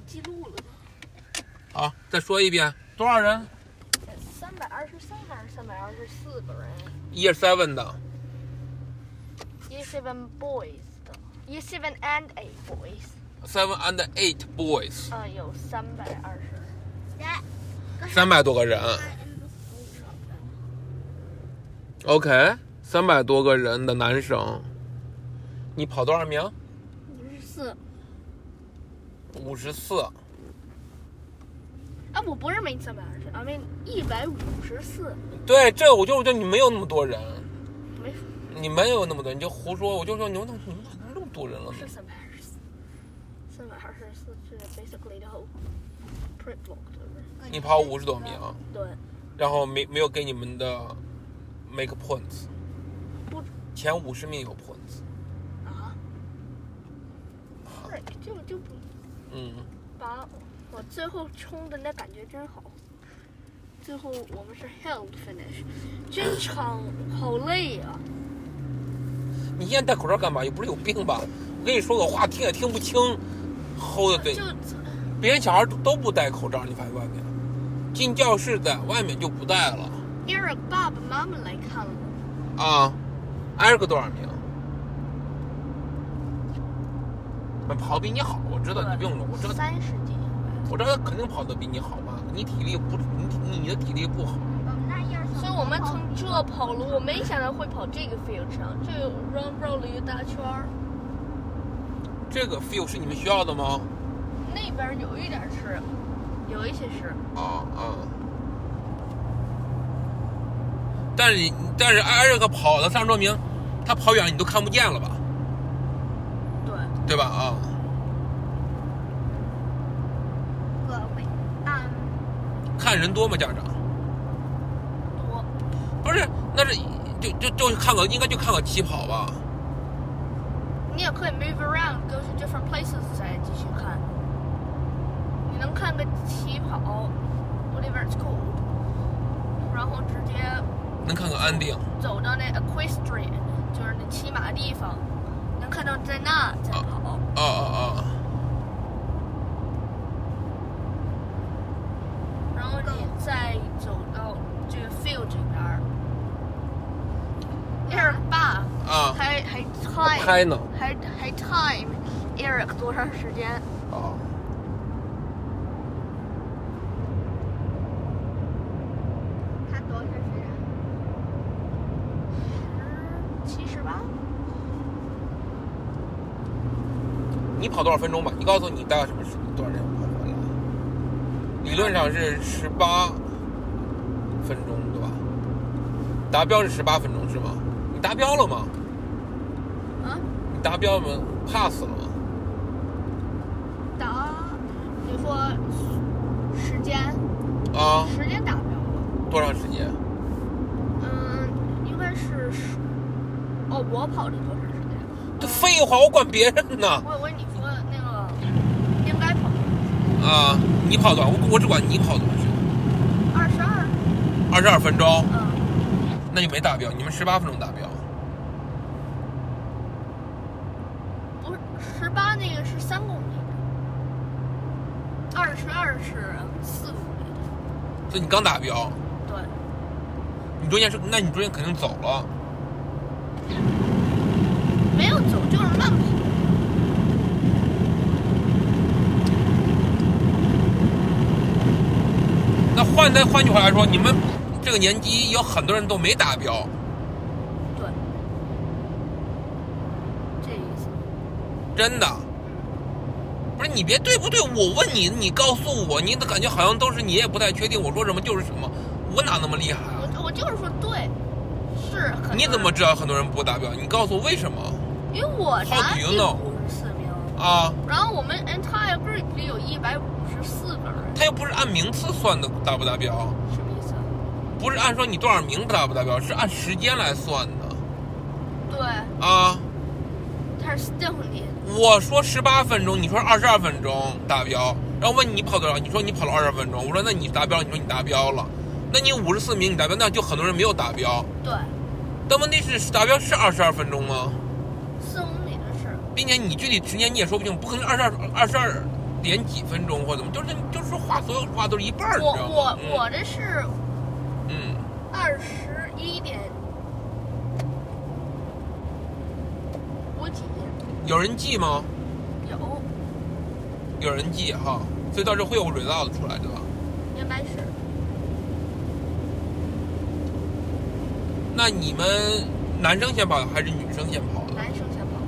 记录了呢。 好，再说一遍，多少人 ？323还是324个人 ？Year 7的。 Year 7 boys 的。Year 7 and 8 boys。 7 and 8 boys。 有320。 300多个人。OK， 300多个人的男生，你跑多少名？54。 啊，我不是没320，啊，没154。对， 这我就你没有那么多人， 没， 你没有那么多，你就胡说，我就说你们那么多人了。 是324是 basically the whole print block， 对不对？ 你跑50多名， 对， 然后没有给你们的 make points， 前50名有 points。 啊？对，就不，把我最后冲的那感觉真好。最后我们是 held finish， 真长，好累啊！ 你现在戴口罩干嘛？又不是有病吧？我跟你说个话，听也听不清。齁的对，别人小孩都不戴口罩，你发现外面进教室在外面就不戴了。 Eric 爸爸妈妈来看了。 啊 ，Eric 多少名？跑比你好，我知道你不用说，我知道 30几。 我知道他肯定跑得比你好嘛，你体力不，你的体力不好。 所以我们从这跑了，我没想到会跑这个 field 上，这绕了一个大圈儿。 这个 field 是你们学校的吗？ 那边有一点是，有一些是。 但是艾瑞克跑了30多名，他跑远了你都看不见了吧？对吧？看人多吗？家长？ 多。 不是，那是就看个，应该就看个起跑吧。 你也可以 move around, go to different places 再继续看。你能看个起跑 ，whatever it's called， 然后直接能看个安定。 走到那 equestrian， 就是那骑马地方，能看到在那再跑。然后你再走到这个 field 这边。Eric 爸还 time 拍呢， 还 time Eric 多长时间？他多长时间？78。 你跑多少分钟吧？你告诉你大概什么时间多少人跑完了？理论上是18分钟，对吧？达标是18分钟是吗？你达标了吗？你达标了吗 ？pass 了吗？ 你说时间？时间达标了。 多长时间？ 应该是我跑了多长时间？ 这废话，我管别人呢。 我以为你说那个应该跑多长时间？ 你跑多少？我只管你跑多长时间。22分钟。那就没达标，你们18分钟达标。 不是18那个是3公里的，22是4公里的。 所以你刚达标。 对。 你中间肯定走了。 没有走，就是慢跑。 那换句话来说，你们这个年级有很多人都没达标。 对，这意思。 真的。不是你别对不对？我问你，你告诉我，你的感觉好像都是你也不太确定我说什么就是什么，我哪那么厉害啊？ 我就是说对，是。 你怎么知道很多人不达标？你告诉我为什么？ 因为我拿第54名然后我们 entire group 里有154个人。 他又不是按名次算的达不达标？ 什么意思？ 不是按说你多少名达不达标，是按时间来算的。 对。他是 still 你。 我说18分钟，你说22分钟达标，然后问你跑多少，你说你跑了22分钟，我说那你达标，你说你达标了，那你54名你达标，那就很多人没有达标。 对。 但问题是达标是22分钟吗？ 4公里的事。 并且你具体时间你也说不清，不可能22 点几分钟或怎么，就是话所有话都是一半儿，你知道吗？ 我的是21.5几。 有人记吗？有人记哈，所以到时候会有 result 出来，对吧？ 应该是。 那你们男生先跑还是女生先跑的？ 男生先跑。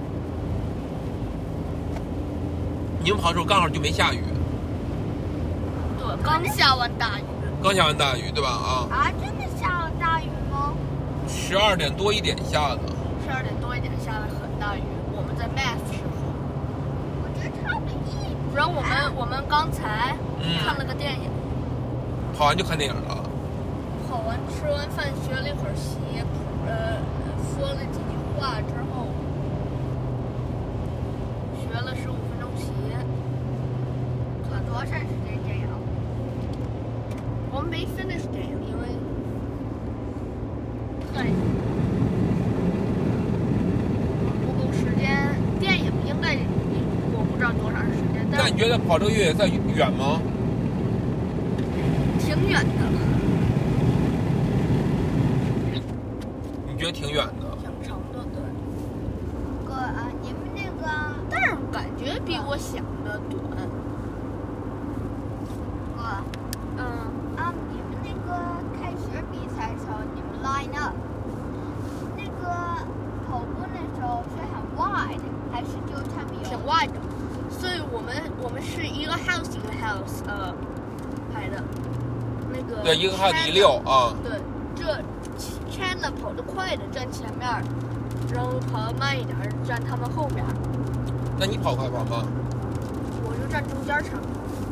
你们跑的时候刚好就没下雨。 对，刚下完大雨。 刚下完大雨，对吧？ 啊，真的下了大雨吗 ？12点多一点下的。 12点多一点下了很大雨，我们在 math 时候。我觉得差不多然后我们刚才看了个电影。 跑完就看电影了。 跑完吃完饭学了一会儿习，说了几句话之后，学了15分钟习。看多长时间电影？我们没 finish 电影，因为太不够时间。电影应该我不知道多长时间。 那你觉得跑这个越野赛远吗？ 挺远的。 你觉得挺远的？ 挺长的，对。哥啊，你们那个，但是感觉比我想的短。哥，你们那个开始比赛的时候，你们 line up， 那个跑步那时候是很 wide， 还是就他们有？挺 wide 的，所以我们是一个 house 一个 house 排的。那个对，一个 house 第6啊。 对，这 Chandler 跑得快的站前面，然后跑得慢一点站他们后面。 那你跑快跑慢？ 我就站中间场。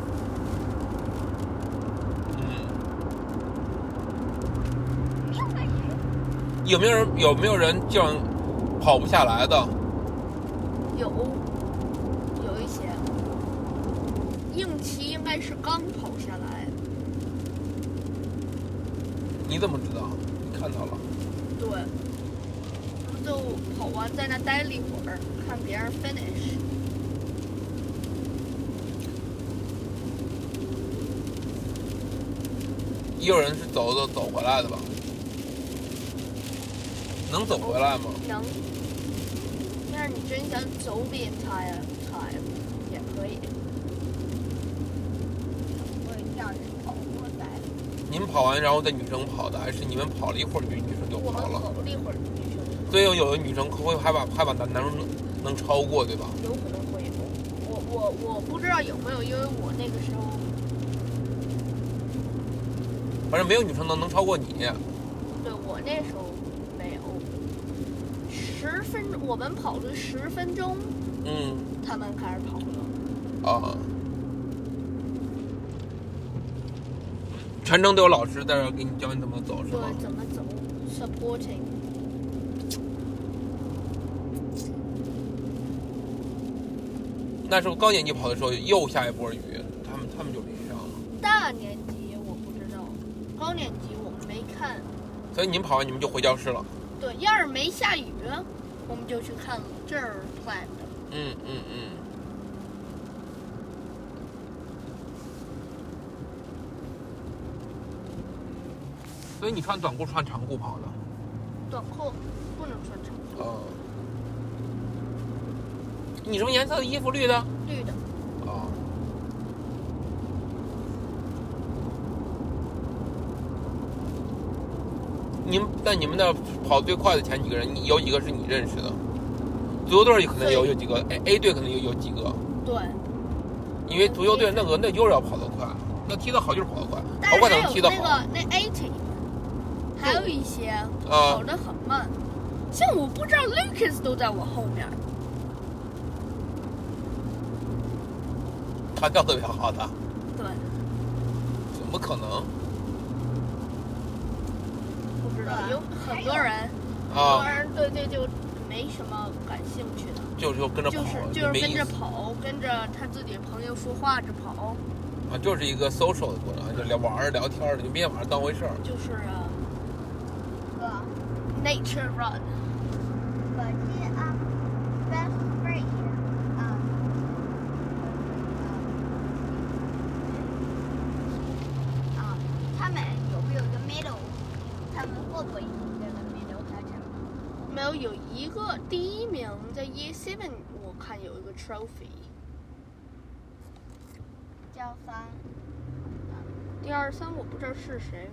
有没有人这样跑不下来的？ 有一些。应奇应该是刚跑下来。 你怎么知道？你看到了？ 对。我们就跑完在那待了一会儿，看别人 finish。 也有人是走回来的吧？能走回来吗？ 能。但是你真想走the entire time也可以。我也这样跑过来。 你们跑完然后再女生跑的，还是你们跑了一会儿女生就跑了？ 我们跑了一会儿女生。 所以有的女生会害怕男生能超过，对吧？ 有可能会有。我不知道有没有，因为我那个时候。 反正没有女生能超过你。 对，我那时候没有。我们跑了10分钟，他们开始跑了。 全程都有老师在这给你教你怎么走，是吗？ 对，怎么走 ，supporting。 那时候高年级跑的时候又下一波雨，他们就没上了。 大年级我不知道，高年级我们没看。 所以你们跑完你们就回教室了。 对，要是没下雨，我们就去看了这儿 plan 的。 所以你穿短裤穿长裤跑的？ 短裤不能穿长裤。 你什么颜色的衣服？绿的。 绿的。 你们那跑最快的前几个人，有几个是你认识的？足球队可能有几个 ，A 队可能有几个。 对。 因为足球队那就是要跑得快，那踢得好就是跑得快，跑快能踢得好。 那 A team 还有一些跑得很慢，像我不知道 Lucas 都在我后面。 他跳得特别好的。 对。 怎么可能？ 不知道，有很多人，很多人对这就没什么感兴趣的。 就是跟着跑， 就是跟着跑，跟着他自己朋友说话着跑。 就是一个 social 的过程，就玩聊天的，就别把它当回事儿。 就是nature run。 会不会这个没留下成绩？ 没有，有一个第一名在 Year 7，我看有一个 trophy。 叫3。 第2、3我不知道是谁。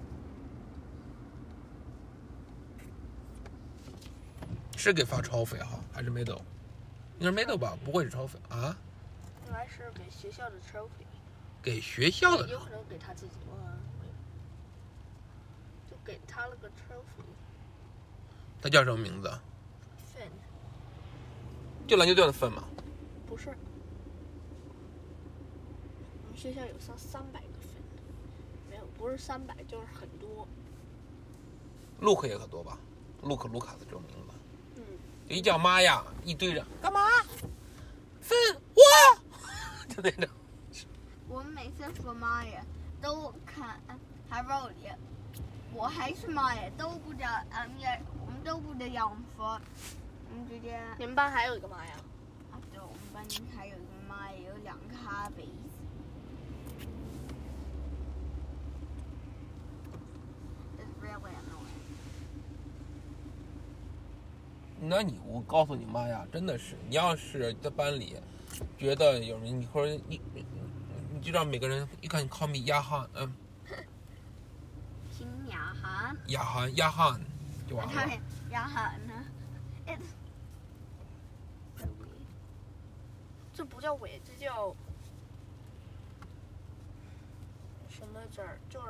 是给发 trophy 哈，还是 medal？ 应该是 medal 吧，不会是 trophy 啊？ 应该是给学校的 trophy。 给学校的。 有可能给他自己，就给他了个 trophy。 他叫什么名字 ？Finn。 就篮球队的分吗？ 不是。我们学校有300个分，没有，不是300，就是很多。 路克也可多吧？卢卡斯这种名字。 嗯。 一叫妈呀，一堆人干嘛？分我，就那种。 我们每次说妈呀，都看还问你，我还是妈呀，都不知道，我们都不知道要怎么说，我们直接。 你们班还有一个妈呀？ 啊，对，我们班还有一个妈呀，有2个哈贝斯。It's really annoying. 那我告诉你妈呀，真的是，你要是在班里觉得有人，你或者你就让每个人一看你 call me 亚汉， 新亚汉。 亚汉就完了。 亚汉呢？ 这不叫伪，这叫什么字儿？就是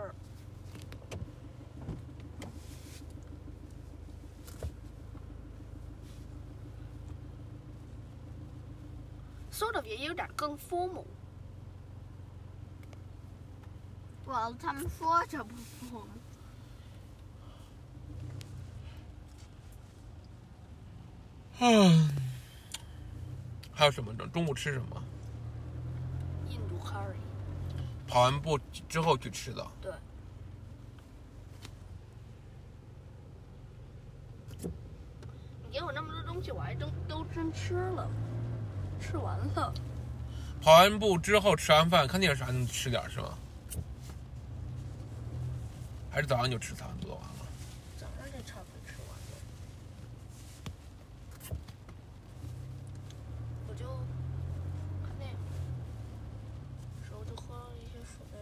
。sort of 也有点更 formal。 well， 他们说这不 formal。 还有什么？中午吃什么？ 印度 curry。 跑完步之后去吃的。 对。你给我那么多东西，我还都真吃了，吃完了。 跑完步之后吃完饭，看电视还能吃点是吗？还是早上就吃差不多完了？ 早上就差不多吃完了。我就看电影，时候就喝了一些水，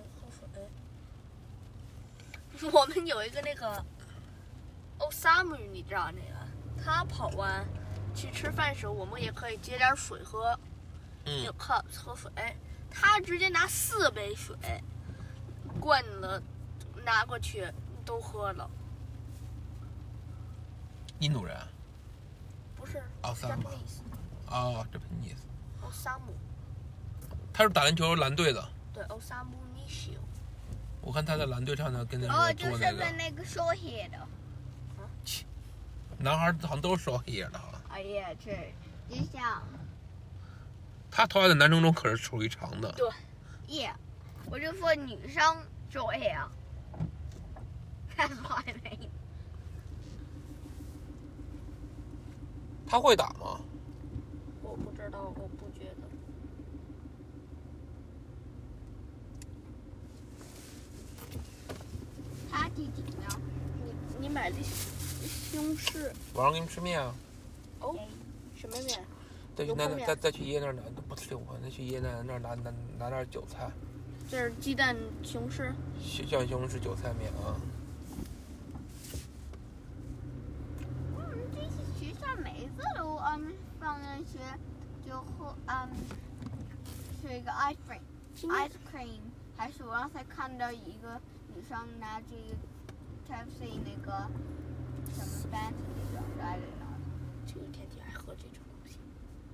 喝水。我们有一个那个欧萨姆，你知道那个？他跑完去吃饭的时候，我们也可以接点水喝。有 cups 喝水，他直接拿4杯水灌了，拿过去都喝了。 印度人？ 不是， 奥萨姆。哦，这尼斯。 欧萨姆。 他是打篮球蓝队的。 对，欧萨姆尼修。 我看他在蓝队上呢，跟那个做那个。 就是跟那个short hair的。 男孩好像都是short hair的哈。 哎呀，这就像。 他头发在男生中可是属于长的。 对。 Yeah， 我就说女生short hair。That's what I mean。 他会打吗？ 我不知道，我不觉得。 他第几名？ 你买的西红柿。 晚上给你吃面啊。 哦，什么面？ 再去爷爷那儿拿，不吃我，再去爷爷那儿拿点韭菜。 这是鸡蛋西红柿。 像西红柿韭菜面啊。 我们这些学校每次都放那些就喝是一个 ice cream， 还是我刚才看到一个女生拿这个 Pepsi 那个什么 Fanta 那个来着呢？ 这个天气还喝这种东西。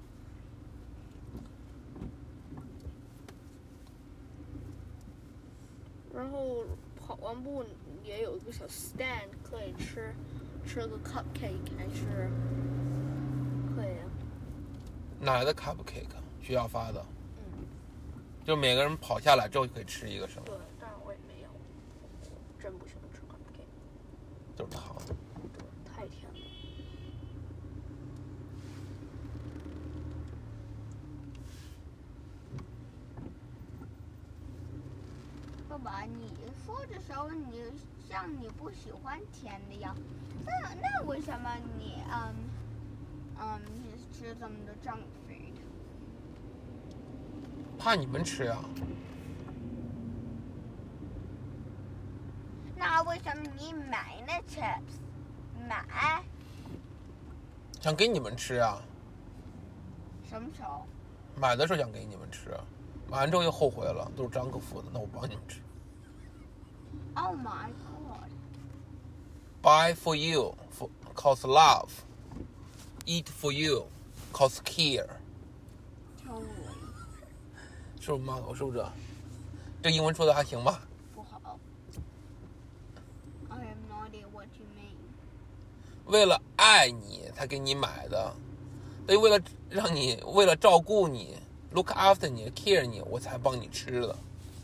然后跑完步也有一个小 stand 可以吃个 cupcake 还是可以啊。 哪来的 cupcake？ 学校发的。就每个人跑下来之后就可以吃一个是吗？ 对，但是我也没有，真不喜欢吃 cupcake。 都是糖。 对，太甜了。 说吧，你说的时候你像你不喜欢甜的样，那为什么你你吃这么多 junk food？ 怕你们吃呀。 那为什么你买那 chips？买想给你们吃呀。 什么时候？ 买的时候想给你们吃，买完之后又后悔了，都是张克付的，那我帮你们吃。 Oh my god！ Buy for you for cause love, eat for you cause care。 超恶是不是骂我？是不是？这英文说的还行吧？ 不好。I have no idea what you mean。 为了爱你才给你买的，所以为了照顾你 ，look after 你 ，care 你，我才帮你吃的。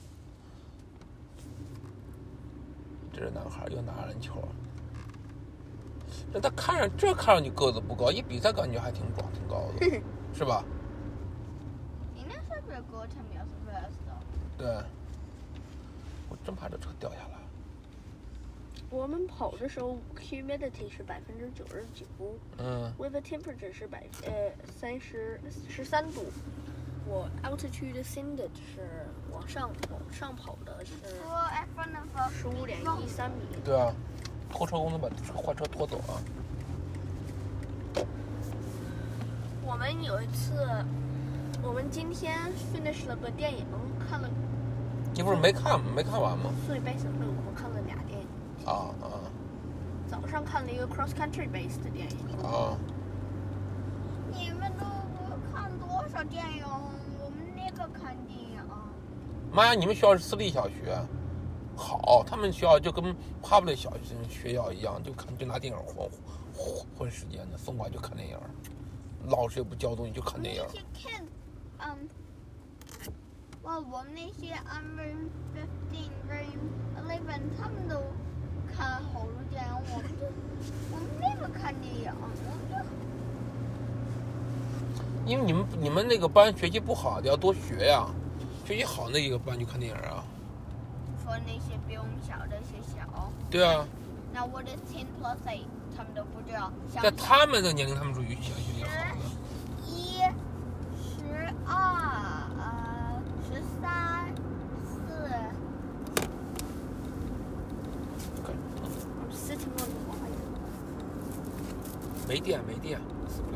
这是男孩又拿篮球，他看上去个子不高，一比赛感觉还挺壮挺高的，是吧？ 你那是不是给我10秒 first 的？ 对，我真怕这车掉下来。 我们跑的时候 humidity 是99%，with a temperature 是13度。我 altitude ascended 是往上跑的是15.13米。 对啊，拖车公司把坏车拖走啊。 我们有一次，我们今天 finish 了个电影，看了。 你不是没看完吗？ 所以 based 我们看了俩电影。早上看了一个 cross country based 的电影。 你们都看多少电影？我们那个看电影。 妈呀，你们学校是私立小学，好，他们学校就跟 public 学校一样，就拿电影混时间的，送过来就看电影，老师也不教东西，就看电影。 那些 kids，我们那些room 15 room 11，他们都看好多电影，我们那个看电影， 因为你们那个班学习不好，要多学呀。学习好那个班就看电影啊。 说那些比我们小的学校。 对啊。 那我的10 plus 8，他们都不知道。 在他们的年龄，他们属于学习好的。 11、12、13、14。 没电，死不了。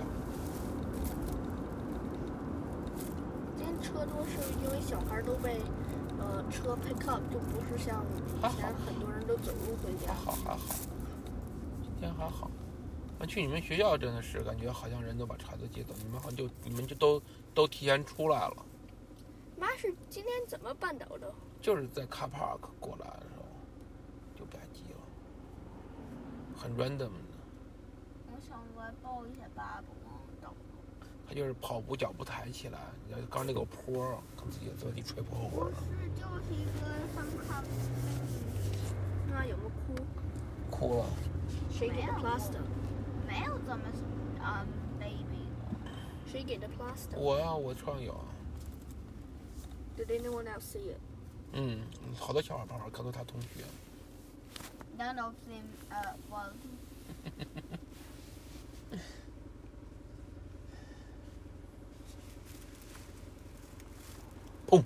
今天车多是因为小孩都被车 pick up， 就不是像以前很多人都走路回家。 还好，今天还好。去你们学校真的是感觉好像人都把孩子接走，你们就都提前出来了。 妈是今天怎么绊倒的？ 就是在 car park 过来的时候就吧唧了，很 random 的。 我想来抱一下爸爸，我他就是跑步脚步抬起来，刚那个坡，看自己坐地吹破火了。 不是，就是一个上看。 妈有没有哭？ 哭了。 谁给的 plaster？ 没有这么baby。 谁给的 plaster？ 我呀，我车上有。 Did anyone else see it？ 好多小孩旁边，可能他同学。 None of them was。 砰！